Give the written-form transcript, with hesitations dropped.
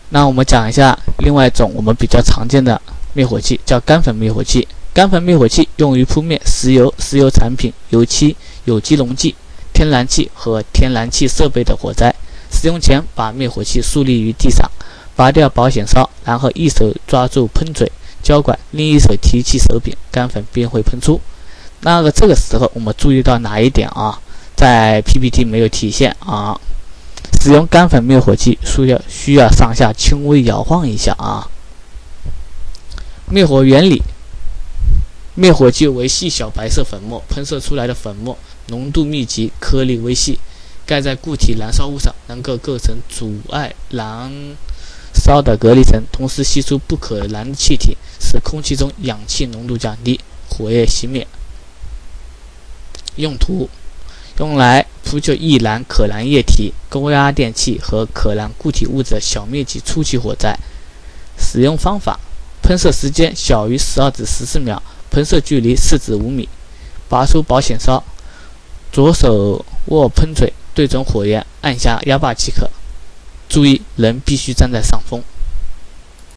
那我们讲一下另外一种我们比较常见的灭火器，叫干粉灭火器。干粉灭火器用于扑灭石油、石油产品、油漆、有机溶剂、天然气和天然气设备的火灾。使用前，把灭火器竖立于地上，拔掉保险哨，然后一手抓住喷嘴、胶管，另一手提起手柄，干粉便会喷出。这个时候我们注意到哪一点啊？在 PPT 没有体现啊。使用干粉灭火器需要上下轻微摇晃一下啊。灭火原理：灭火器为细小白色粉末，喷射出来的粉末浓度密集，颗粒微细，盖在固体燃烧物上，能够构成阻碍燃烧的隔离层，同时吸出不可燃的气体，使空气中氧气浓度降低，火焰熄灭。用途：用来扑救易燃可燃液体、高压电器和可燃固体物质的小面积初期火灾。使用方法：喷射时间小于12至14秒，喷射距离4至5米。拔出保险哨，左手握喷嘴，对准火焰，按下压把即可。注意，人必须站在上风。